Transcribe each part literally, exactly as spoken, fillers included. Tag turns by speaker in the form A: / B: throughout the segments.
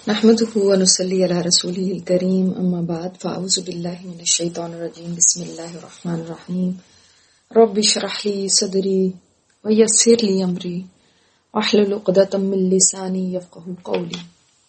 A: نحمده ونصلي على رسوله الكريم اما بعد فاعوذ بالله من الشيطان الرجيم بسم الله الرحمن الرحيم رب اشرح لي صدري ويسر لي امري واحلل عقدة من لساني يفقهوا قولي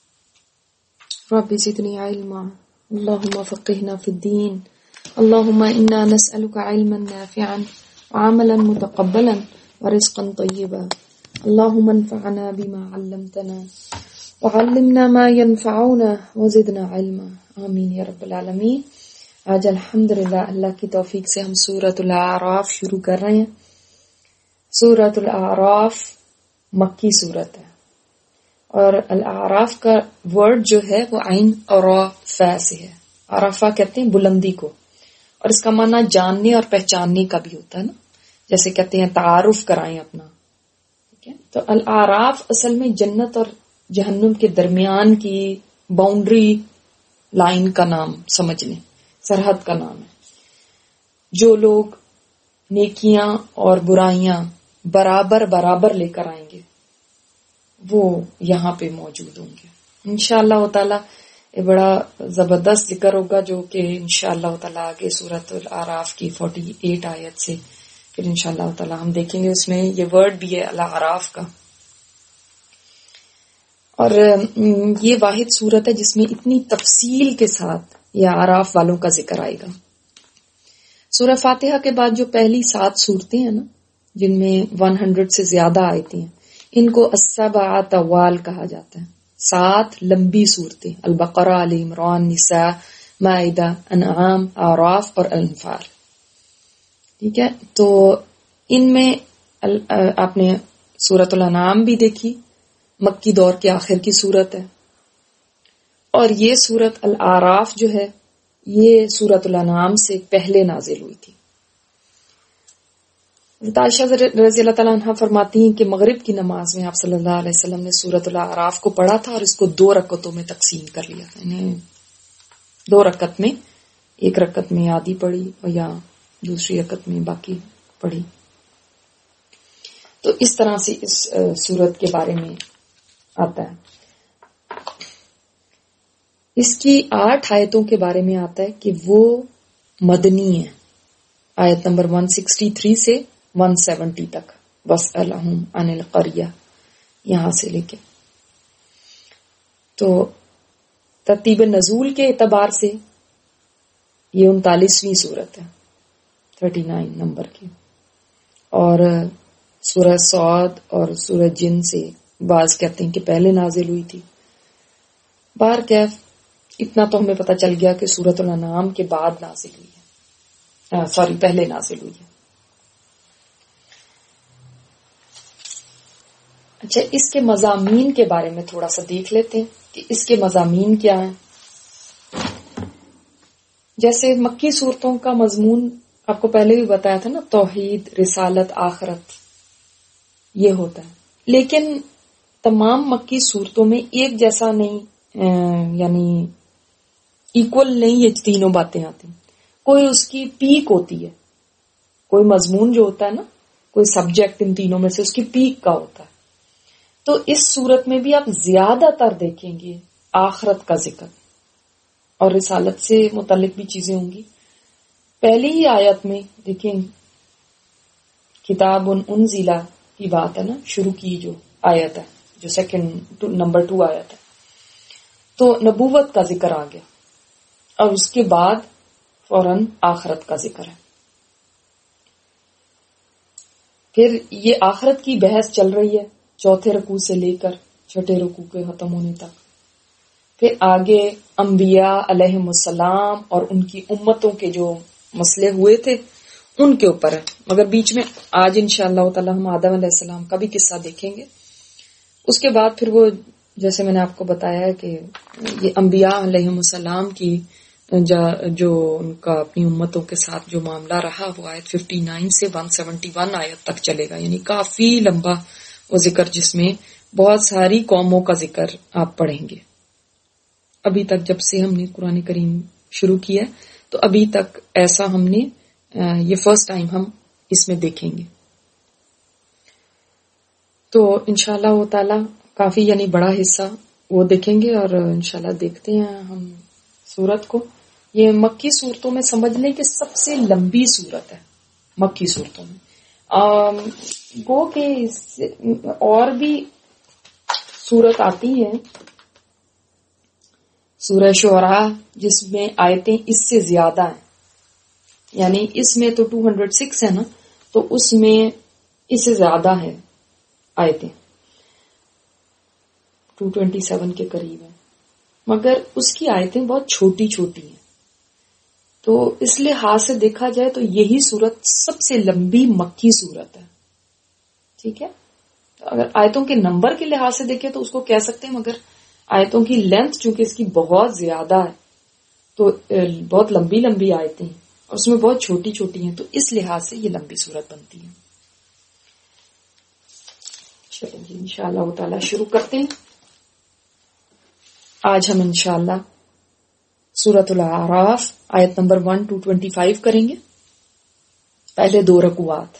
A: رب زدني علما اللهم فقهنا في الدين اللهم انا نسألك علما نافعا وعملا متقبلا ورزقا طيبا اللهم انفعنا بما علمتنا وعلمنا ما ينفعنا وزدنا علما آمین یا رب العالمین۔ آج الحمدللہ اللہ کی توفیق سے ہم سورۃ الاعراف شروع کر رہے ہیں۔ سورۃ الاعراف مکی سورت ہے اور الاعراف کا ورڈ جو ہے وہ عین اور فا سے ہے۔ عرفہ کہتے ہیں بلندی کو، اور اس کا معنی جاننے اور پہچاننے کا بھی ہوتا ہے نا، جیسے کہتے ہیں تعارف کرائیں اپنا، ٹھیک ہے۔ تو الاعراف اصل میں جنت اور جہنم کے درمیان کی باؤنڈری لائن کا نام سمجھ لیں، سرحد کا نام ہے۔ جو لوگ نیکیاں اور برائیاں برابر برابر لے کر آئیں گے وہ یہاں پہ موجود ہوں گے انشاءاللہ تعالی۔ یہ بڑا زبردست ذکر ہوگا جو کہ انشاءاللہ تعالی آگے سورۃ الاعراف کی فورٹی ایٹ آیت سے پھر انشاءاللہ تعالی ہم دیکھیں گے۔ اس میں یہ ورڈ بھی ہے الاعراف کا، اور یہ واحد صورت ہے جس میں اتنی تفصیل کے ساتھ یہ اعراف والوں کا ذکر آئے گا۔ سورہ فاتحہ کے بعد جو پہلی سات صورتیں ہیں نا، جن میں ون ہنڈریڈ سے زیادہ آیتیں ہیں، ان کو السبع طوال کہا جاتا ہے۔ سات لمبی صورتیں، البقرہ، آل عمران، نساء، مائدہ، انعام، اعراف اور انفال، ٹھیک ہے۔ تو ان میں آپ نے سورۃ الانعام بھی دیکھی، مکی دور کے آخر کی صورت ہے، اور یہ صورت الاعراف جو ہے یہ سورۃ الانعام سے پہلے نازل ہوئی تھی۔ عائشہ رضی اللہ تعالیٰ عنہ فرماتی ہیں کہ مغرب کی نماز میں آپ صلی اللہ علیہ وسلم نے سورۃ الاعراف کو پڑھا تھا اور اس کو دو رکعتوں میں تقسیم کر لیا تھا، یعنی دو رکعت میں، ایک رکعت میں آدھی پڑھی اور یا دوسری رکعت میں باقی پڑھی۔ تو اس طرح سے اس سورت کے بارے میں آتا ہے۔ اس کی آٹھ آیتوں کے بارے میں آتا ہے کہ وہ مدنی ہے، آیت نمبر ون سکسٹی تھری سے ون سیونٹی تک، وَاسْأَلْهُمْ عَنِ الْقَرْيَةِ، یہاں سے لے کے۔ تو ترتیب نزول کے اعتبار سے یہ انتالیسویں سورت ہے، تھرٹی نائن نمبر کی، اور سورہ صاد اور سورہ جن سے بعض کہتے ہیں کہ پہلے نازل ہوئی تھی۔ بہر کیف اتنا تو ہمیں پتہ چل گیا کہ سورۃ الانعام کے بعد نازل ہوئی ہے، سوری پہلے نازل ہوئی ہے۔ اچھا، اس کے مضامین کے بارے میں تھوڑا سا دیکھ لیتے ہیں کہ اس کے مضامین کیا ہیں۔ جیسے مکی صورتوں کا مضمون آپ کو پہلے بھی بتایا تھا نا، توحید، رسالت، آخرت، یہ ہوتا ہے، لیکن تمام مکی صورتوں میں ایک جیسا نہیں، یعنی ایکول نہیں یہ تینوں باتیں آتی، کوئی اس کی پیک ہوتی ہے، کوئی مضمون جو ہوتا ہے نا، کوئی سبجیکٹ ان تینوں میں سے اس کی پیک کا ہوتا ہے۔ تو اس صورت میں بھی آپ زیادہ تر دیکھیں گے آخرت کا ذکر اور رسالت سے متعلق بھی چیزیں ہوں گی۔ پہلی ہی آیت میں دیکھیں کتاب انزل کی بات ہے نا، شروع کی جو آیت ہے، جو سیکنڈ نمبر ٹو آیت ہے، تو نبوت کا ذکر آ گیا، اور اس کے بعد فوراً آخرت کا ذکر ہے۔ پھر یہ آخرت کی بحث چل رہی ہے چوتھے رکوع سے لے کر چھٹے رکوع کے ختم ہونے تک۔ پھر آگے انبیاء علیہم السلام اور ان کی امتوں کے جو مسئلے ہوئے تھے ان کے اوپر ہے، مگر بیچ میں آج انشاءاللہ تعالی ہم آدم علیہ السلام کا بھی قصہ دیکھیں گے۔ اس کے بعد پھر وہ جیسے میں نے آپ کو بتایا ہے کہ یہ انبیاء علیہم السلام کی جو ان کا اپنی امتوں کے ساتھ جو معاملہ رہا وہ آیت ففٹی نائن سے ون سیونٹی ون آیت تک چلے گا، یعنی کافی لمبا وہ ذکر جس میں بہت ساری قوموں کا ذکر آپ پڑھیں گے۔ ابھی تک جب سے ہم نے قرآن کریم شروع کیا تو ابھی تک ایسا ہم نے یہ فرسٹ ٹائم ہم اس میں دیکھیں گے۔ تو انشاءاللہ تعالی کافی یعنی بڑا حصہ وہ دیکھیں گے اور انشاءاللہ دیکھتے ہیں ہم سورت کو. یہ مکی صورتوں میں سمجھ لیں کہ سب سے لمبی صورت ہے مکی صورتوں میں. گو کہ اور بھی صورت آتی ہے سورہ شعراء جس میں آیتیں اس سے زیادہ ہیں, یعنی اس میں تو دو سو چھ ہے نا, تو اس میں اس سے زیادہ ہے آیتیں, دو سو سیونتیس کے قریب ہیں, مگر اس کی آیتیں بہت چھوٹی چھوٹی ہیں. تو اس لحاظ سے دیکھا جائے تو یہی صورت سب سے لمبی مکی صورت ہے. ٹھیک ہے, اگر آیتوں کے نمبر کے لحاظ سے دیکھیں تو اس کو کہہ سکتے ہیں, مگر آیتوں کی لینتھ چونکہ اس کی بہت زیادہ ہے تو بہت لمبی لمبی آیتیں ہیں اور اس میں بہت چھوٹی چھوٹی ہیں, تو اس لحاظ سے یہ لمبی صورت بنتی ہے. چلیں جی انشاءاللہ تعالی شروع کرتے ہیں. آج ہم انشاءاللہ سورۃ الاعراف آیت number one two twenty five کریں گے. پہلے دو رکوعات.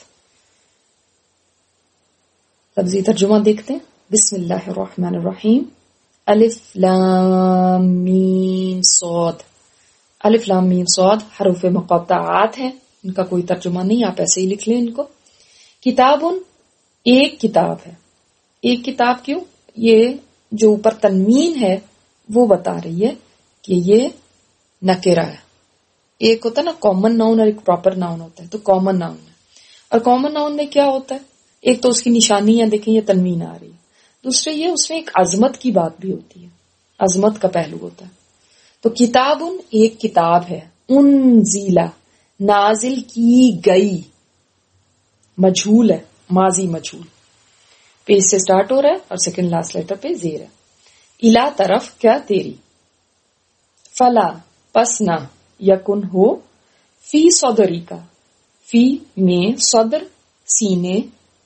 A: لفظی ترجمہ دیکھتے ہیں. بسم اللہ الرحمن الرحیم. الف لام میم صاد. الف لام میم صاد حروف مقطعات ہیں, ان کا کوئی ترجمہ نہیں, آپ ایسے ہی لکھ لیں ان کو. کتاب ایک کتاب ہے. ایک کتاب کیوں؟ یہ جو اوپر تنوین ہے وہ بتا رہی ہے کہ یہ نکرہ ہے. ایک ہوتا ہے نا کامن ناؤن اور ایک پراپر ناؤن ہوتا ہے, تو کامن ناؤن ہے. اور کامن ناؤن میں کیا ہوتا ہے, ایک تو اس کی نشانی ہے, دیکھیں یہ تنوین آ رہی ہے. دوسرے یہ اس میں ایک عظمت کی بات بھی ہوتی ہے, عظمت کا پہلو ہوتا ہے. تو کتاب ایک کتاب ہے, انزیلا نازل کی گئی, مجھول ہے, ماضی مجھول, پیج سے سٹارٹ ہو رہا ہے اور سیکنڈ لاسٹ لیٹر پہ زیر ہے. الا طرف کیا تیری, فلا پس نہ, یکن ہو, فی صدری کا, فی میں, صدر سینے,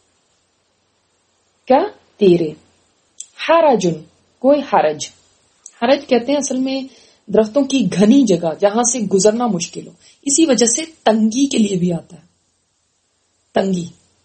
A: کیا تیرے, حرجن کوئی حرج. حرج کہتے ہیں اصل میں درختوں کی گھنی جگہ جہاں سے گزرنا مشکل ہو, اسی وجہ سے تنگی کے لیے بھی آتا ہے, تنگی.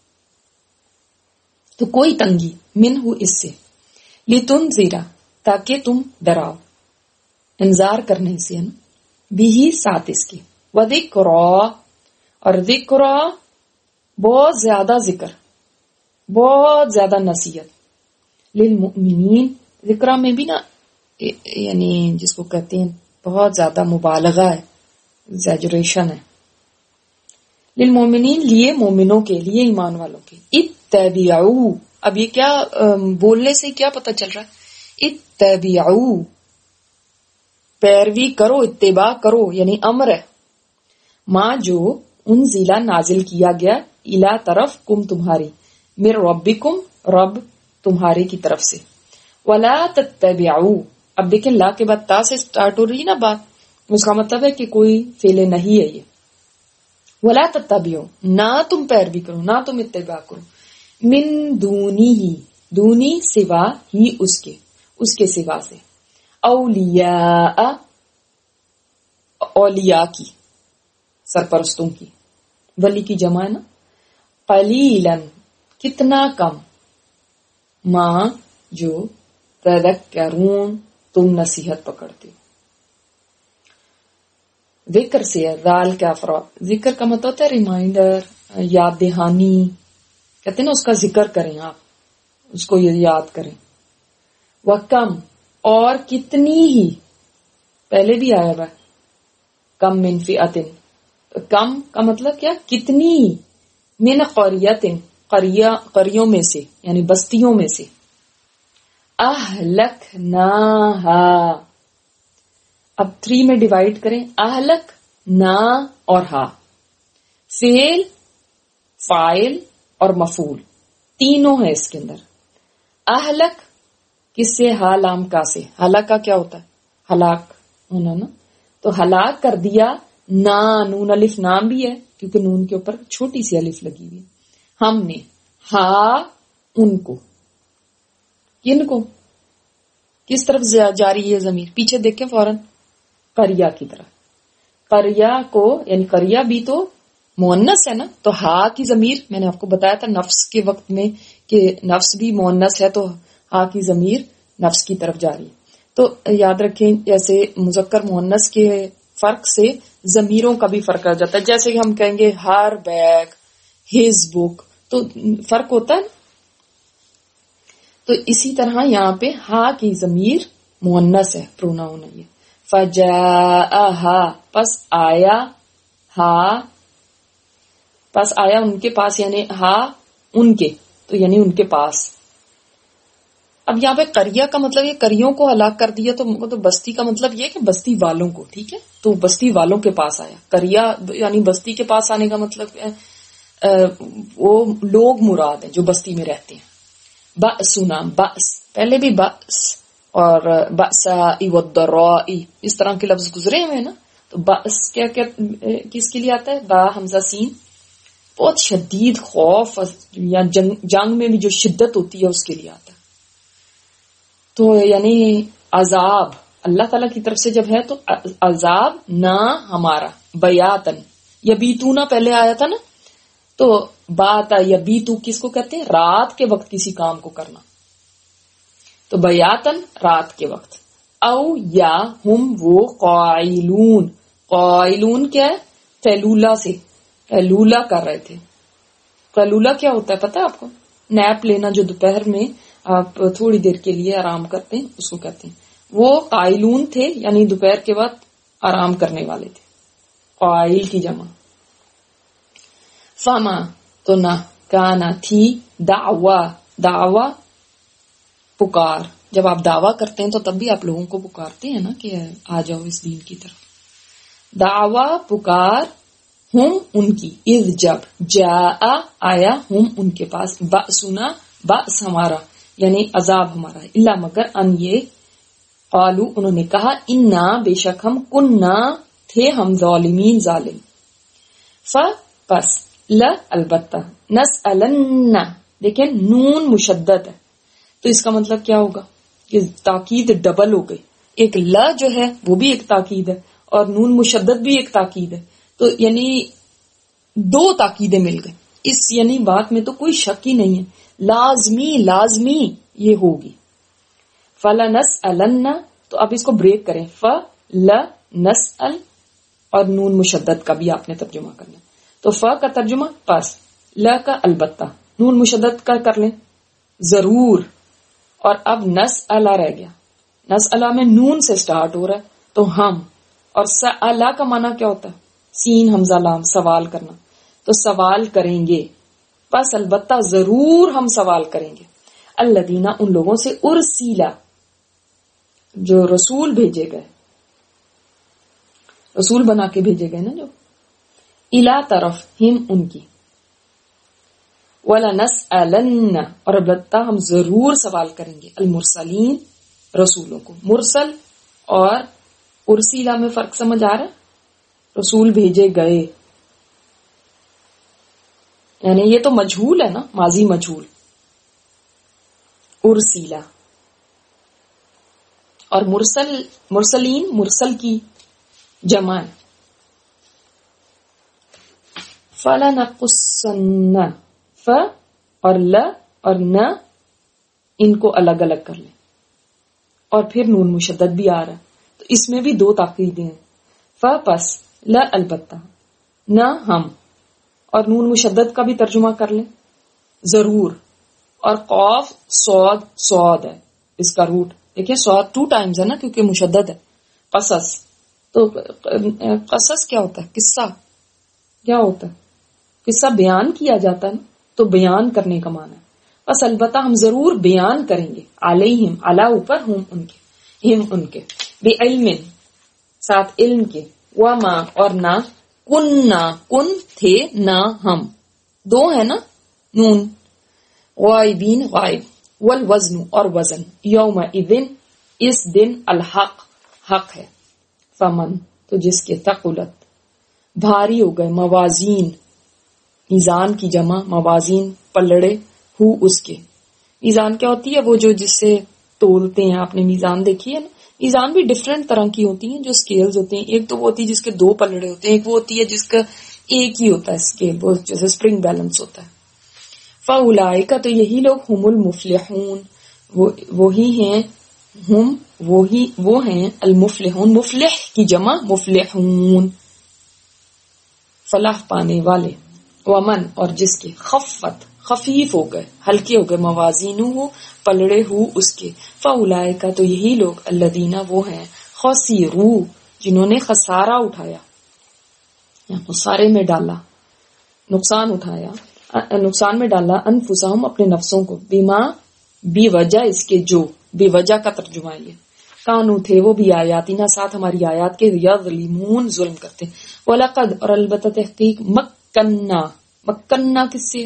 A: تو کوئی تنگی, من ہو اس سے, لتنذرا تاکہ تم ڈراؤ, انذار کرنے سے نا, بھی ساتھ اس کے, وذکرا اور ذکرا بہت زیادہ ذکر, بہت زیادہ نصیحت, للمؤمنین. ذکرا میں بھی نا یعنی جس کو کہتے ہیں بہت زیادہ مبالغہ ہے, ایگزیجریشن ہے. للمؤمنین لیے مومنوں کے لیے, ایمان والوں کے. اتبعوا, اب یہ کیا بولنے سے کیا پتہ چل رہا ہے, اتبعوا پیروی کرو, اتباع کرو یعنی امر ہے. ماں جو انزلا نازل کیا گیا, الا طرف کم تمہاری, من ربکم رب تمہارے کی طرف سے. ولا تتبعوا, اب دیکھیں لا کے بعد تا سے سٹارٹ ہو رہی ہے نا بات, اس کا مطلب ہے کہ کوئی فعل نہیں ہے یہ. ولا تتبعوا نہ تم پیروی کرو, نہ تم اتباع کرو, من دونی ہی, دونی سوا ہی اس کے, اس کے سوا سے, اولیاء اولیاء کی, سرپرستوں کی, ولی کی جمع ہے نا. قلیلاً کتنا کم, ماں جو تذکرون تم نصیحت پکڑتے ہو. ذکر سے ذال کا افراد, ذکر کا مطلب ہوتا ہے ریمائنڈر, یاد دہانی, کہتے ہیں نا اس کا ذکر کریں آپ, اس کو یاد کریں. وَکم اور کتنی ہی, پہلے بھی آیا ہوا کم من فئتن, کم کا مطلب کیا, کتنی, من قریتن قریہ قریوں میں سے یعنی بستیوں میں سے. اہلکناہا, اب تھری میں ڈیوائڈ کریں, اہلک نا اور ہا, فعل فاعل اور مفعول تینوں ہیں اس کے اندر. اہلک کس سے, ہا لام کا سے, ہلاک کا کیا ہوتا ہے, ہلاک ہونا نا, تو ہلاک کر دیا. نا نون الف نام بھی ہے کیونکہ نون کے اوپر چھوٹی سی الف لگی ہوئی, ہم نے, ہا ان کو, کن کو, کس طرف جاری ہے ضمیر, پیچھے دیکھیں فوراً, قریہ کی طرف. قریہ کو یعنی قریہ بھی تو مؤنث ہے نا, تو ہا کی ضمیر میں نے آپ کو بتایا تھا نفس کے وقت میں کہ نفس بھی مؤنث ہے, تو ہا کی ضمیر نفس کی طرف جاری. تو یاد رکھیں جیسے مذکر مؤنث کے فرق سے ضمیروں کا بھی فرق آ جاتا ہے. جیسے کہ ہم کہیں گے ہر بیگ، ہز بک، تو فرق ہوتا ہے. تو اسی طرح یہاں پہ ہا کی ضمیر مؤنث ہے، پروناؤن ہے یہ. فجاءہا پس آیا، ہا پس آیا ان کے پاس، یعنی ہا ان کے، تو یعنی ان کے پاس. اب یہاں پہ قریہ کا مطلب یہ کریوں کو ہلاک کر دیا، تو تو بستی کا مطلب یہ کہ بستی والوں کو، ٹھیک ہے. تو بستی والوں کے پاس آیا. قریہ یعنی بستی کے پاس آنے کا مطلب ہے وہ لوگ مراد ہیں جو بستی میں رہتے ہیں. بأسنا، بأس پہلے بھی بأس اور بأسائی والضرائی اس طرح کے لفظ گزرے ہوئے نا. تو بأس کیا کیا کس کے لیے آتا ہے؟ با حمزہ سین، بہت شدید خوف یا جنگ, جنگ میں بھی جو شدت ہوتی ہے اس کے لیے آتا ہے. تو یعنی عذاب اللہ تعالیٰ کی طرف سے جب ہے تو عذاب نہ ہمارا. بیاتن، یبیتونا پہلے آیا تھا نا، تو باتا یبیتو کس کو کہتے ہیں؟ رات کے وقت کسی کام کو کرنا. تو بیاتن رات کے وقت. او یا ہم وہ قائلون، قائلون کیا ہے؟ قیلولہ سے، قیلولہ کر رہے تھے. قیلولہ کیا ہوتا ہے پتہ ہے آپ کو؟ نیپ لینا، جو دوپہر میں آپ تھوڑی دیر کے لیے آرام کرتے ہیں اس کو کہتے ہیں. وہ قائلون تھے یعنی دوپہر کے وقت آرام کرنے والے تھے. قائل کی جمع. فما تو نہ، کانا تھی، دعوا دعوا پکار. جب آپ دعویٰ کرتے ہیں تو تب بھی آپ لوگوں کو پکارتے ہیں نا کہ آ جاؤ اس دین کی طرف. دعوا پکار، ہم ان کی، اذ جب، جاء آیا، ہم ان کے پاس، بأسنا بأس ہمارا یعنی عذاب ہمارا، الا مگر ان یہ، قالو انہوں نے کہا، انا بے شک ہم، کننا تھے ہم، ظالمین ظالم. ف پس، ل البتہ، نسألن دیکھیں نون مشدد ہے تو اس کا مطلب کیا ہوگا کہ تاکید ڈبل ہو گئی. ایک ل جو ہے وہ بھی ایک تاکید ہے اور نون مشدد بھی ایک تاکید ہے، تو یعنی دو تاکیدیں مل گئی. اس یعنی بات میں تو کوئی شک ہی نہیں ہے، لازمی لازمی یہ ہوگی. فَلَنَسْأَلَنَّ تو اب اس کو بریک کریں، فَلَنَسْأَل اور نون مشدد کا بھی آپ نے ترجمہ کرنا. تو ف کا ترجمہ پس، ل کا البتہ، نون مشدد کا کر لیں ضرور. اور اب نسألہ رہ گیا. نسألہ میں نون سے سٹارٹ ہو رہا ہے تو ہم، اور سألہ کا معنی کیا ہوتا ہے؟ سین حمزہ لام، سوال کرنا. تو سوال کریں گے، پس البتہ ضرور ہم سوال کریں گے. الذین ان لوگوں سے، ارسیلا جو رسول بھیجے گئے، رسول بنا کے بھیجے گئے نا جو، الا طرف ہم ان کی، وَلَنَسْأَلَنَّ اور البتہ ہم ضرور سوال کریں گے، المرسلین رسولوں کو. مرسل اور ارسیلا میں فرق سمجھ آ رہا ہے؟ رسول بھیجے گئے یعنی یہ تو مجھول ہے نا، ماضی مجھول. ارسیلا اور مرسل، مرسلین مرسل کی جمع ہے. فَلَنَقُصَّنَّ ف اور ل اور ن ان کو الگ الگ کر لیں، اور پھر نون مشدد بھی آ رہا ہے تو اس میں بھی دو تاکیدیں ہیں. ف پس، ل البتہ، نہ ہم، اور نون مشدد کا بھی ترجمہ کر لیں ضرور. اور قاف صاد، صاد ہے اس کا روٹ، دیکھیں صاد ٹو ٹائمز ہے نا کیونکہ مشدد ہے. قصص تو قصص کیا ہوتا ہے؟ قصہ کیا ہوتا ہے؟ قصہ بیان کیا جاتا ہے نا، تو بیان کرنے کا معنی ہے. بس البتہ ہم ضرور بیان کریں گے، علیہم علا اوپر، ہم ان کے، ہم ان کے، بے علم ساتھ علم کے، وما اور نہ، کننا کن تھے، نہ ہم، دو ہے نا نون، غائبین غائب، والوزن اور وزن، یوم اذن اس دن، الحق حق ہے. فمن تو جس کے، ثقلت بھاری ہو گئے، موازین میزان کی جمع، موازین پلڑے، ہو اس کے. میزان کیا ہوتی ہے؟ وہ جو جس سے تولتے ہیں. آپ نے میزان دیکھی ہے نا، میزان بھی ڈفرینٹ طرح کی ہوتی ہیں جو اسکیلز ہوتے ہیں. ایک تو وہ ہوتی ہے جس کے دو پلڑے ہوتے ہیں، ایک وہ ہوتی ہے جس کا ایک ہی ہوتا ہے اسکیل، وہ جیسے اسپرنگ بیلنس ہوتا ہے. فاولئک تو یہی لوگ، ہم المفلحون وہ وہی ہیں ہم وہی وہ ہیں المفلحون، مفلح کی جمع مفلحون، فلاح پانے والے، ومن اور جس کے خفت خفیف ہو گئے، ہلکے ہو گئے، موازینہ ہو پلڑے ہو اس کے، فاولئک تو یہی لوگ الذین وہ ہیں خسروا جنہوں نے خسارہ اٹھایا، خسارے میں ڈالا، نقصان اٹھایا، نقصان میں ڈالا، انفسہم اپنے نفسوں کو، بما بھی وجہ اس کے جو، بے وجہ کا ترجمہ یہ، کانو تھے وہ بھی آیاتنا ساتھ ہماری آیات کے، یظلمون ظلم کرتے، وَلَقَدْ اور البتہ تحقیق، مکننا، مکننا کس سے ہے؟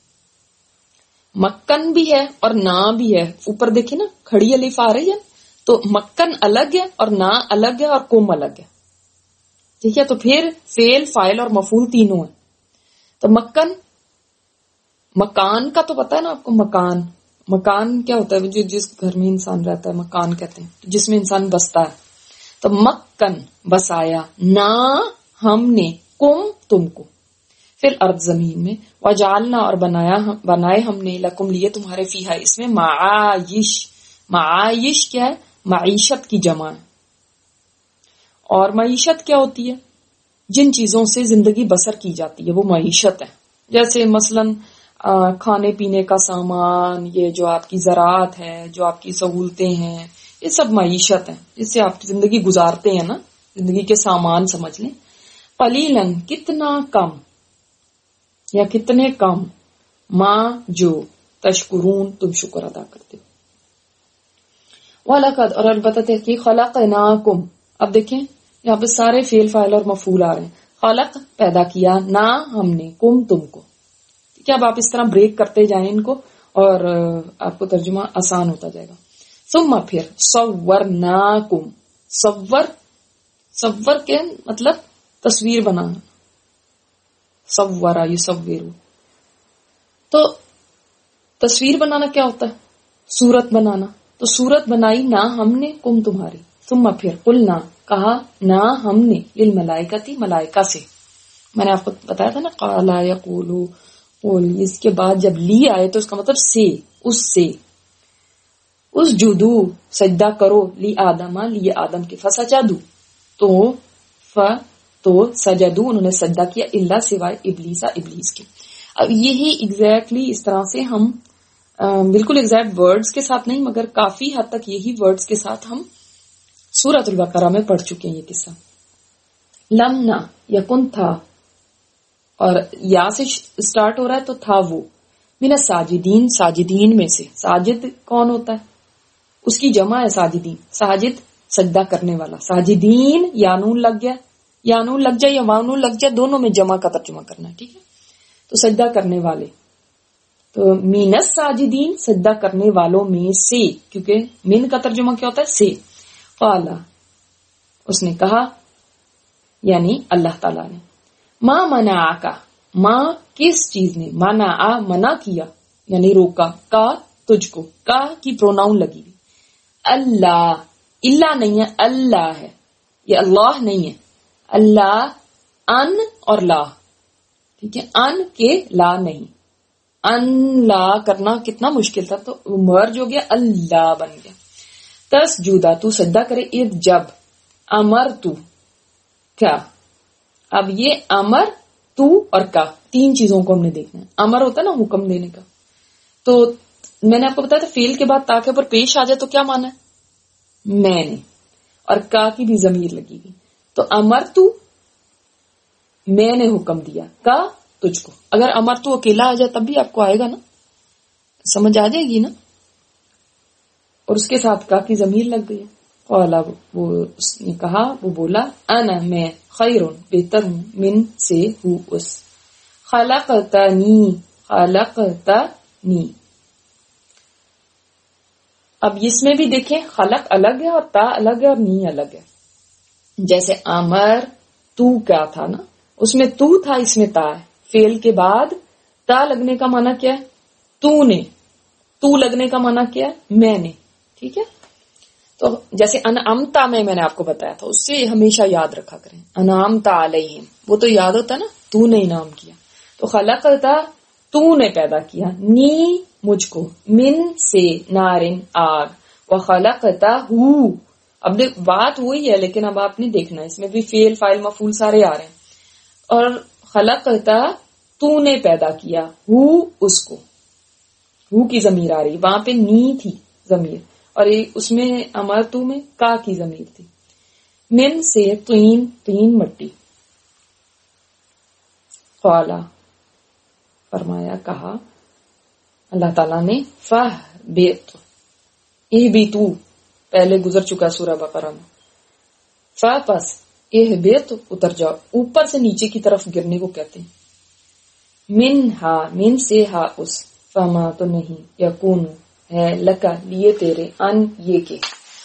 A: مکن بھی ہے اور نا بھی ہے، اوپر دیکھیں نا کھڑی الف آ رہی ہے، تو مکن الگ ہے اور نا الگ ہے اور کم الگ ہے، ٹھیک ہے، تو پھر فعل فاعل اور مفعول تینوں ہیں، تو مکن مکان کا تو پتا ہے نا آپ کو، مکان مکان کیا ہوتا ہے؟ جو جس گھر میں انسان رہتا ہے مکان کہتے ہیں، جس میں انسان بستا ہے، تو مکن بسایا، نا ہم نے، کم تم کو، پھر ارض زمین میں، وجعلنا اور بنایا بنائے ہم نے، لکم لیے تمہارے، فیہا اس میں، معایش، معایش کیا ہے؟ معیشت کی جمع ہے، اور معیشت کیا ہوتی ہے؟ جن چیزوں سے زندگی بسر کی جاتی ہے وہ معیشت ہے، جیسے مثلاً کھانے پینے کا سامان، یہ جو آپ کی زراعت ہے، جو آپ کی سہولتیں ہیں، یہ سب معیشت ہے، جس سے آپ زندگی گزارتے ہیں نا، زندگی کے سامان سمجھ لیں، قلیلاً کتنا کم یا کتنے کم، ماں جو تشکرون تم شکر ادا کرتے ہو، وَلَقَدْ اور البتہ تحقیق، خَلَقْنَاكُمْ، اب دیکھیں یہاں پہ سارے فعل فاعل اور مفعول آ رہے ہیں، خلق پیدا کیا، نا ہم نے، کم تم کو، ٹھیک ہے، اب آپ اس طرح بریک کرتے جائیں ان کو اور آپ کو ترجمہ آسان ہوتا جائے گا، ثم پھر صورناکم، صور صور کے مطلب تصویر بنانا، صورا یصور، تو تصویر بنانا کیا ہوتا ہے؟ صورت بنانا، تو صورت بنائی نا ہم نے، کم تمہاری، ثم پھر قلنا کہا، نا ہم نے، للملائکتی ملائکہ سے، میں نے آپ کو بتایا تھا نا، قالا یقولو قول، اس کے بعد جب لی آئے تو اس کا مطلب سے، اس سے، اس جدو سجدہ کرو، لی آدم، لی آدم کے، فسجدو تو ف تو سجدو انہوں نے سجدہ کیا، الا سوائے ابلیسا ابلیس کے۔ اب یہی ایگزیکٹلی اس طرح سے ہم بالکل ایگزیکٹ ورڈز کے ساتھ نہیں مگر کافی حد تک یہی ورڈز کے ساتھ ہم سورۃ البقرہ میں پڑھ چکے ہیں یہ قصہ۔ لمنا یکن تھا، اور یا سے سٹارٹ ہو رہا ہے تو تھا وہ، من الساجدین ساجدین میں سے، ساجد کون ہوتا ہے؟ اس کی جمع ہے ساجدین، ساجد سجدہ کرنے والا، ساجدین یانون لگ گیا، یانون لگ جائے یا وانون لگ جائے، دونوں میں جمع کا ترجمہ کرنا ہے، ٹھیک ہے، تو سجدہ کرنے والے، تو من الساجدین سجدہ کرنے والوں میں سے، کیونکہ من کا ترجمہ کیا ہوتا ہے؟ سے، قالا اس نے کہا، یعنی اللہ تعالیٰ نے، ما منعکا، ماں کس چیز نے، منع منع کیا یعنی روکا، کا تجھ کو، کا کی پروناؤن لگی ہوئی، اللہ، اللہ نہیں ہے، اللہ ہے، یہ اللہ نہیں ہے، اللہ، ان اور لا، ٹھیک ہے، ان کے لا نہیں، ان لا کرنا کتنا مشکل تھا، تو مرج ہو گیا، اللہ بن گیا، تس جودا تو سجدہ کرے، اذ جب، امر تو کیا، اب یہ امر تو اور کا تین چیزوں کو ہم نے دیکھنا ہے، امر ہوتا ہے نا حکم دینے کا، تو میں نے آپ کو بتایا تھا فیل کے بعد تا کے اوپر پیش آ جائے تو کیا مانا ہے؟ میں نے، اور کا کی بھی ضمیر لگی ہوئی، تو امر تو میں نے حکم دیا، کا تجھ کو، اگر امر تو اکیلا آ جائے تب بھی آپ کو آئے گا نا، سمجھ آ جائے گی نا، اور اس کے ساتھ کا کی ضمیر لگ گئی، قالا وہ اس نے کہا، وہ بولا، انا میں، خیرون بہتر ہوں، من سے ہوں اس، خلقتنی خلقتنی، اب اس میں بھی دیکھیں خلق الگ ہے اور تا الگ ہے اور نی الگ ہے، جیسے امر تو کیا تھا نا، اس میں تو تھا، اس میں تا ہے، فعل کے بعد تا لگنے کا معنی کیا ہے؟ تو نے، تو لگنے کا معنی کیا ہے؟ میں نے، ٹھیک ہے، تو جیسے انعمتا میں میں نے آپ کو بتایا تھا، اس سے ہمیشہ یاد رکھا کریں، انعمتا علیہم، وہ تو یاد ہوتا ہے نا، تو نے انعام کیا، تو خلقتا تو نے پیدا کیا، نی مجھ کو، من سے، نارن آگ، وخلقتہ، اب دیکھ بات وہی ہے لیکن اب آپ نے دیکھنا اس میں بھی فعل فاعل مفعول سارے آ رہے ہیں. اور خلقتہ تو نے پیدا کیا، ہو اس کو، ہو کی ضمیر آ رہی، وہاں پہ نی تھی ضمیر اور اس میں امرتو میں کا کی ضمیر تھی. من سے طین، طین مٹی. قالا فرمایا کہا اللہ تعالیٰ نے، فہ بیت، اے بھی تو پہلے گزر چکا سورہ بقرہ میں. فا پس اے بیت اتر جاؤ، اوپر سے نیچے کی طرف گرنے کو کہتے ہیں. من ہا، من سے ہا اس، فما تو نہیں، یکون ہے، لکا لیے تیرے، ان یہ کہ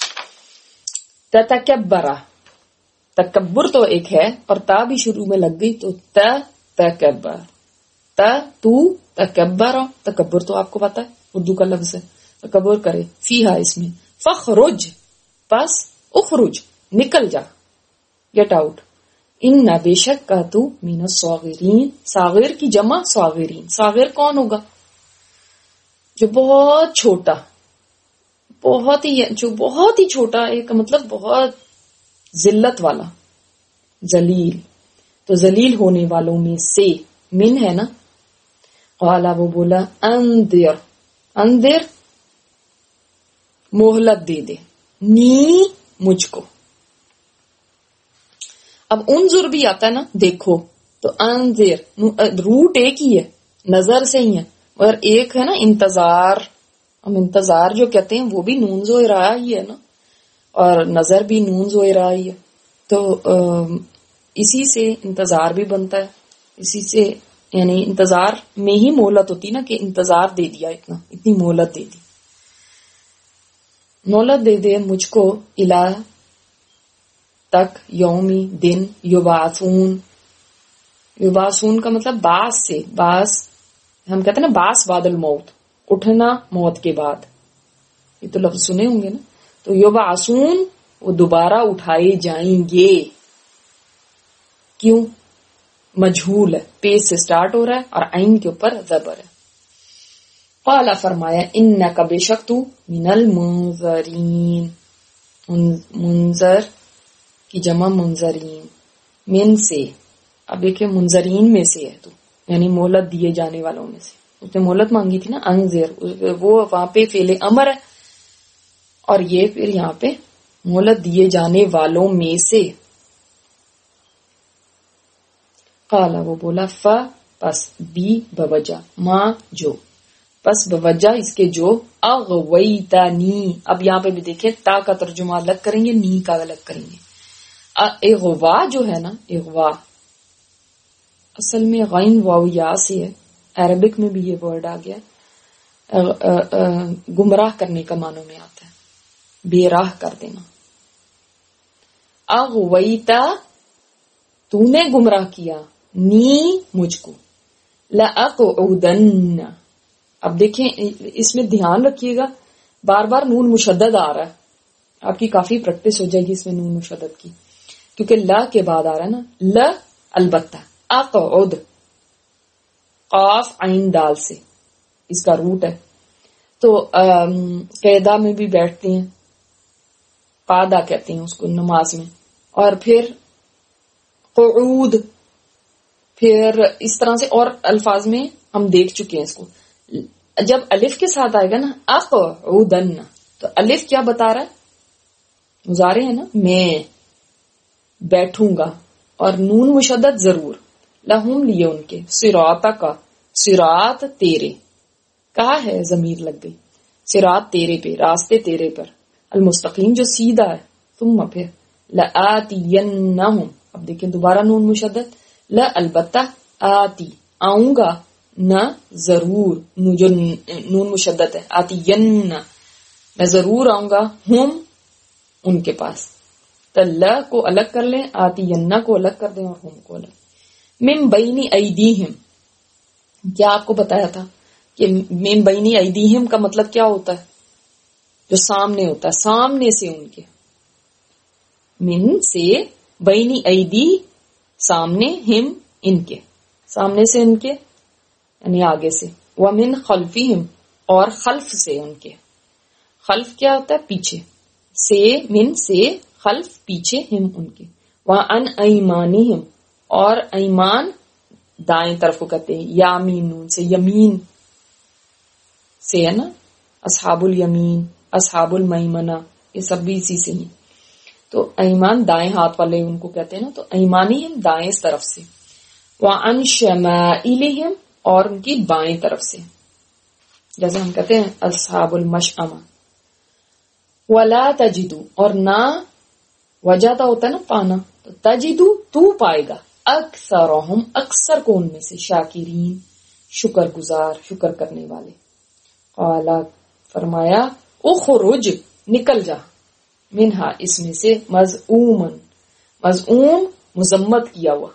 A: تتکبرا، تکبر تو ایک ہے اور تا بھی شروع میں لگ گئی تو تا تکبر، تا تو تکبر، تکبر تو آپ کو پتا ہے اردو کا لفظ ہے، تکبر کرے. فیہا اس میں، فخرج پس اخرج نکل جا، گیٹ آؤٹ. ان بے شک کا تو من الصاغرین، صاغر کی جمع صاغرین. صاغر کون ہوگا؟ جو بہت چھوٹا، بہت ہی جو بہت ہی چھوٹا، ایک مطلب بہت ذلت والا، ذلیل. تو ذلیل ہونے والوں میں سے، من ہے نا. قالا وہ بولا، انذر، انذر مہلت دے دے، نی مجھ کو. اب انظر بھی آتا ہے نا دیکھو، تو انذر روٹ ایک ہی ہے، نظر سے ہی ہے، اور ایک ہے نا انتظار. ہم انتظار جو کہتے ہیں وہ بھی نون زو رہا ہی ہے نا، اور نظر بھی نون زو رہا ہی ہے. تو اسی سے انتظار بھی بنتا ہے، اسی سے یعنی انتظار میں ہی مہلت ہوتی نا، کہ انتظار دے دیا، اتنا اتنی مہلت دے دی، مہلت دے دے مجھ کو، الہ تک، یومی دن، یبعثون. یبعثون کا مطلب باس سے، باس ہم کہتے ہیں نا باس بعد الموت، اٹھنا موت کے بعد، یہ تو لفظ سنے ہوں گے نا. تو یبعثون وہ دوبارہ اٹھائے جائیں گے. کیوں؟ مجھول ہے، پیش سے سٹارٹ ہو رہا ہے اور عین کے اوپر زبر ہے. قال فرمایا، انک بے شک تو من المنذرین، منذر کی جمع منذرین، من سے. اب دیکھیں منذرین میں سے ہے تو یعنی مہلت دیے جانے والوں میں سے. اس نے مہلت مانگی تھی نا، انذر، وہ وہاں پہ فعل امر ہے اور یہ پھر یہاں پہ مہلت دیے جانے والوں میں سے. قالا وہ بولا، ف پس بی بوجہ، ماں جو، پس بوجہ اس کے جو، اغویتنی. اب یہاں پہ بھی دیکھیں تا کا ترجمہ الگ کریں گے، نی کا الگ کریں گے. اغوا جو ہے نا، اغوا اصل میں غین واو یا سے ہے، عربک میں بھی یہ ورڈ آ گیا، گمراہ کرنے کا معنی میں آتا ہے، بے راہ کر دینا. اغویتا تو نے گمراہ کیا، نی مجھ کو، لأقعدن. اب دیکھیں اس میں دھیان رکھیے گا، بار بار نون مشدد آ رہا ہے، آپ کی کافی پریکٹس ہو جائے گی اس میں نون مشدد کی، کیونکہ لا کے بعد آ رہا ہے نا. ل البتہ، اقعد قاف عین دال سے اس کا روٹ ہے. تو قاعدہ میں بھی بیٹھتے ہیں، قاعدہ کہتے ہیں اس کو نماز میں. اور پھر قعود، پھر اس طرح سے اور الفاظ میں ہم دیکھ چکے ہیں اس کو. جب الف کے ساتھ آئے گا نا اقعدن، تو الف کیا بتا رہا ہے؟ مضارع ہے نا، میں بیٹھوں گا، اور نون مشدد ضرور. لہم لیے ان کے، صراط کا، صراط تیرے، کہا ہے ضمیر لگ گئی، صراط تیرے پہ، راستے تیرے پر، المستقیم جو سیدھا ہے. ثم پھر لآتینہم، اب دیکھیں دوبارہ نون مشدد، ل البتہ، آتی آؤں گا، نہ ضرور، جو نون مشدد ہے، آتین میں ضرور آؤں گا، ہم ان کے پاس. تو ل کو الگ کر لیں، آتین کو الگ کر دیں اور ہم کو الگ. من بین ایدیہم، کیا آپ کو بتایا تھا کہ من بین ایدیہم کا مطلب کیا ہوتا ہے؟ جو سامنے ہوتا ہے، سامنے سے ان کے، من سے، بین ایدی سامنے، ہم ان کے، سامنے سے ان کے یعنی آگے سے، ومن خلفہم اور خلف سے ان کے. خلف کیا ہوتا ہے؟ پیچھے. سے من سے خلف پیچھے، ہم ان کے. وہاں ان ایمانہم اور ایمان دائیں طرف کو کہتے ہیں. یامینون سے یمین سے ہے نا، اصحاب الیمین اصحاب المیمنہ یہ سب بھی اسی سے ہیں. تو ایمان دائیں ہاتھ والے ان کو کہتے ہیں نا، تو ایمانہم دائیں طرف سے. وعن شمائلہم اور ان کی بائیں طرف سے، جیسے ہم کہتے ہیں اصحاب المشأمہ. ولا تجدو اور نہ وجدہ ہوتا ہے نا پانا، تو تجدو تو پائے گا اکثرہم اکثر کو ان میں سے شاکرین شکر گزار شکر کرنے والے. قال فرمایا اخرج نکل جا، منہا اس میں سے، مذعومن مذعوم مذمت کیا ہوا.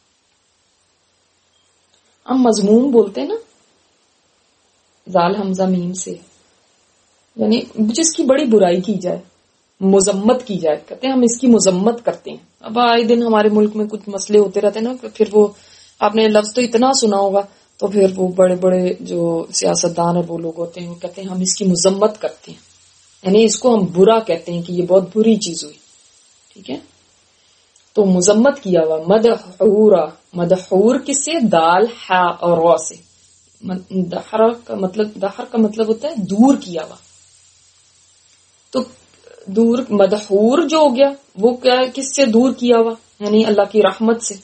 A: ہم مذموم بولتے ہیں نا زال حمزہ میم سے، یعنی جس کی بڑی برائی کی جائے، مذمت کی جائے، کہتے ہیں ہم اس کی مذمت کرتے ہیں. اب آئے دن ہمارے ملک میں کچھ مسئلے ہوتے رہتے ہیں نا، پھر وہ آپ نے لفظ تو اتنا سنا ہوگا، تو پھر وہ بڑے بڑے جو سیاستدان اور وہ لوگ ہوتے ہیں وہ کہتے ہیں ہم اس کی مذمت کرتے ہیں، یعنی اس کو ہم برا کہتے ہیں کہ یہ بہت بری چیز ہوئی. ٹھیک ہے، تو مذمت کیا ہوا. مدحورا مدحور کس سے؟ دال ہا اور را سے. دحر کا مطلب دحر کا مطلب ہوتا ہے دور کیا ہوا. تو دور مدحور جو ہو گیا وہ کیا کس سے دور کیا ہوا؟ یعنی اللہ کی رحمت سے.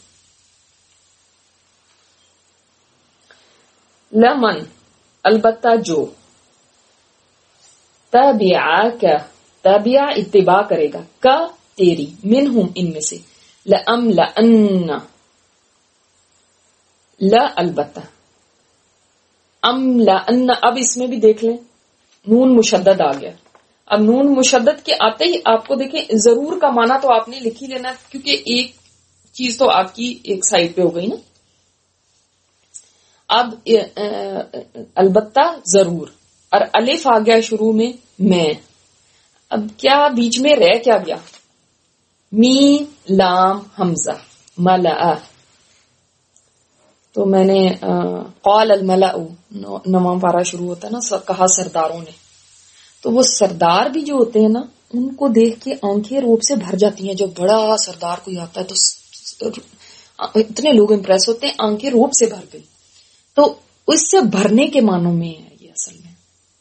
A: لمن البتہ جو، تابعہ کا تابعہ اتباع کرے گا، کا تیری، منہم ان میں سے، لأم لأن لا البتہ، ام لأن اب اس میں بھی دیکھ لیں نون مشدد آ گیا. اب نون مشدد کے آتے ہی آپ کو دیکھیں ضرور کا معنی تو آپ نے لکھ ہی لینا، کیونکہ ایک چیز تو آپ کی ایک سائڈ پہ ہو گئی نا. اب البتہ ضرور اور الف آ گیا شروع میں میں، اب کیا بیچ میں رہ کیا گیا؟ می لام حمزہ ملأ. تو میں نے قال الملأ نواں پارا شروع ہوتا ہے نا، کہا سرداروں نے. تو وہ سردار بھی جو ہوتے ہیں نا ان کو دیکھ کے آنکھیں روب سے بھر جاتی ہیں. جب بڑا سردار کوئی آتا ہے تو اتنے لوگ امپریس ہوتے ہیں، آنکھیں روب سے بھر گئی. تو اس سے بھرنے کے معنوں میں ہے یہ اصل میں.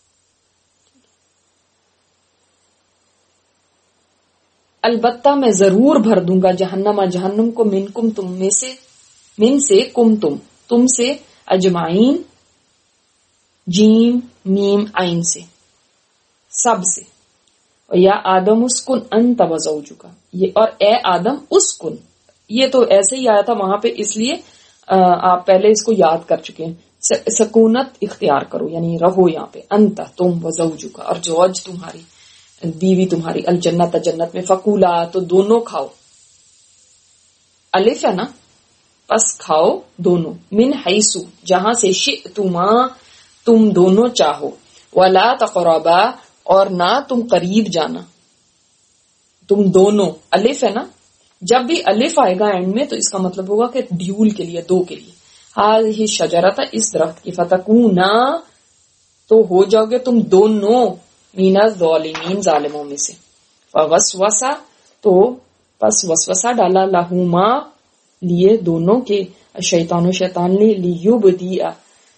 A: البتہ میں ضرور بھر دوں گا جہنم جہنم کو، من کم تم میں سے، من سے، کم تم تم سے، اجمعین جیم میم عین سے، سب سے. یا آدم اسکن انت وزوجک، یہ اور اے آدم اسکن، یہ تو ایسے ہی آیا تھا وہاں پہ، اس لیے آپ پہلے اس کو یاد کر چکے ہیں. سکونت اختیار کرو یعنی رہو یہاں پہ. انت تم، وزوجک اور زوج تمہاری، بیوی تمہاری، الجنت جنت میں، فکولا تو دونوں کھاؤ، الف ہے نا، پس کھاؤ دونوں، من حیثو جہاں سے، شئتما تم دونوں چاہو، ولا تقربا اور نہ تم قریب جانا، تم دونوں. الف ہے نا، جب بھی الف آئے گا اینڈ میں تو اس کا مطلب ہوگا کہ ڈیول کے لیے، دو کے لیے. ہذہ شجرۃ اس درخت کی، فتکونا تو ہو جاؤ گے تم دونوں، من الظالمین ظالموں میں سے. فوسوسا تو پس وسوسہ ڈالا، لہما لیے دونوں کے، شیطان و شیطان نے، لیبدیا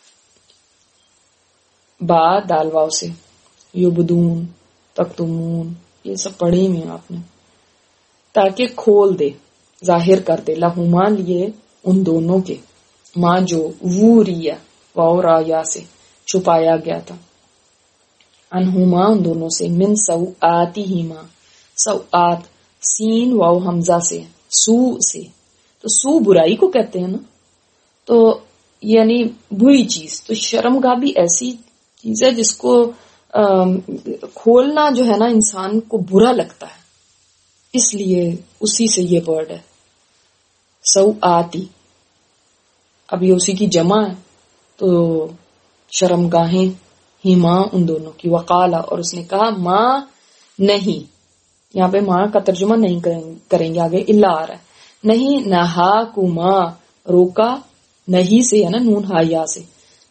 A: با دالواؤ سے، یبدون تکتمون یہ سب پڑھی میں آپ نے، تاکہ کھول دے ظاہر کر دے، لہما لیے ان دونوں کے، ماں جو ووریا واو رایا سے چھپایا گیا تھا، انہما ان دونوں سے، من سوآتہما سوآت سین واو حمزہ سے، سو سے. تو سو برائی کو کہتے ہیں نا، تو یعنی بری چیز. تو شرمگاہ بھی ایسی چیز ہے جس کو کھولنا جو ہے نا انسان کو برا لگتا ہے، اس لیے اسی سے یہ ورڈ ہے سوآتی. اب یہ اسی کی جمع ہے، تو شرمگاہیں ہی ماں ان دونوں کی. وقالا اور اس نے کہا، ماں نہیں، یہاں پہ ماں کا ترجمہ نہیں کریں گے، آگے الا آ رہا ہے، نہیں، نہا کما روکا، نہیں سے ہے نا نون ہا یا سے،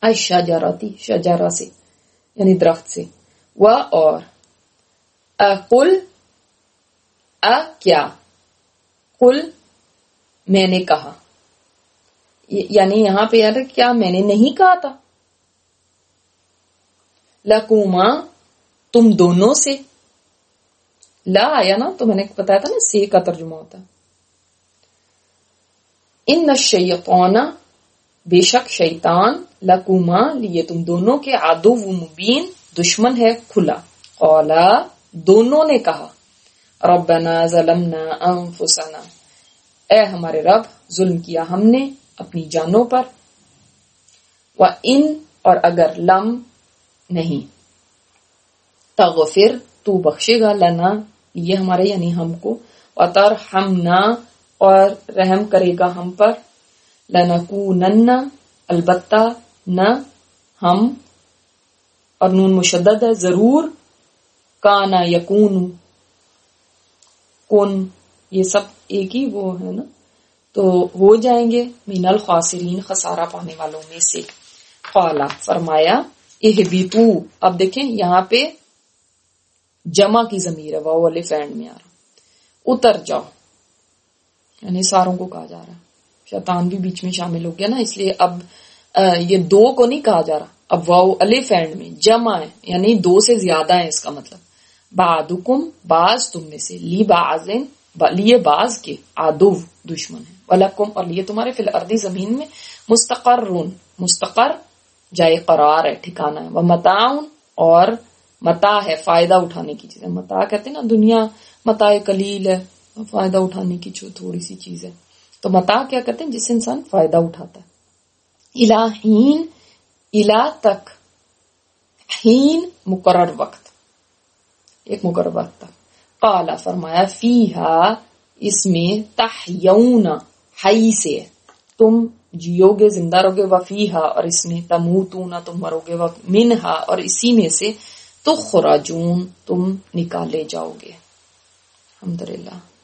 A: الشجرتی شجرہ سے یعنی درخت سے، و اور اقل ا کیا، قل میں نے کہا، یعنی یہاں پہ یاد ہے کیا میں نے نہیں کہا تھا، لکوما تم دونوں سے، لا آیا نا تو میں نے بتایا تھا نا سے کا ترجمہ ہوتا ہے، ان الشیطان بے شک شیطان لکوما لیے تم دونوں کے عدو مبین دشمن ہے کھلا، قولا دونوں نے کہا، ربنا ظلمنا انفسنا اے ہمارے رب ظلم کیا ہم نے اپنی جانوں پر، وَإِن اور اگر لم نہیں، تغفر تو بخشے گا، لنا یہ ہمارے یعنی ہم کو، وترحمنا اور رحم کرے گا ہم پر، لنکونن البتہ نہ ہم، اور نون مشدد ہے ضرور، کانا یکون کن یہ سب ایک ہی وہ ہے نا، تو ہو جائیں گے من الخاسرین خسارہ پانے والوں میں سے، قالا فرمایا، اہبطو اب دیکھیں یہاں پہ جمع کی ضمیر ہے واو الف اینڈ میں آ رہا، اتر جاؤ یعنی ساروں کو کہا جا رہا ہے، شیطان بھی بیچ میں شامل ہو گیا نا، اس لیے اب یہ دو کو نہیں کہا جا رہا، اب واو الف اینڈ میں جمع ہے یعنی دو سے زیادہ ہے، اس کا مطلب بعدکم بعض تم میں سے، لی بعضن لیے بعض کے، عدو دشمن ہے، ولکم اور لیے تمہارے، فی الارض زمین میں، مستقرون مستقر جائے قرار ہے ٹھکانہ ہے، ومتاعن اور متاع ہے فائدہ اٹھانے کی چیز ہے، متاع کہتے ہیں نا دنیا متاع قلیل ہے، فائدہ اٹھانے کی تھوڑی سی چیز ہے، تو متاع کیا کہتے ہیں جس سے انسان فائدہ اٹھاتا ہے، الہین الہ تک، ہین مقرر وقت ایک مقرر وقت تک، قالا فرمایا فیہا اس میں، تحیون حی سے تم جیو گے زندہ رہو گے، وفیہا اور اس میں، تموتون تم مرو گے، منہا اور اسی میں سے، تخرجون تم نکالے جاؤ گے۔ الحمدللہ۔